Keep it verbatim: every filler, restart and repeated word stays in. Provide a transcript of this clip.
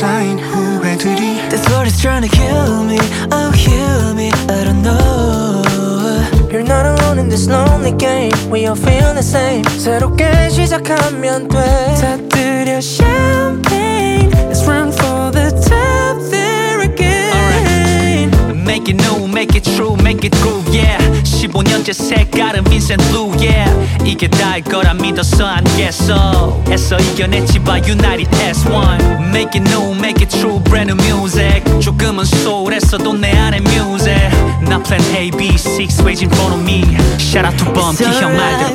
쌓인 후회들이 This world is trying to kill me, oh heal me, I don't know. You're not alone in this lonely game, we all feel the same. 새롭게 시작하면 돼. 터뜨려 champagne, let's run for the top there again. Alright. Make it new, make it true, make it groove, yeah. 십오 년째 색깔은 Vincent Blue, yeah. 이게 다일 거라 믿어서 안겠어. 애써 이겨냈지 by United as one. Make it new, make it true, brand new music. 조금은 소홀했어도 내 안에 music. 나 plan A, B, six, waiting for me. Shout out to Bumpy 형 말대로.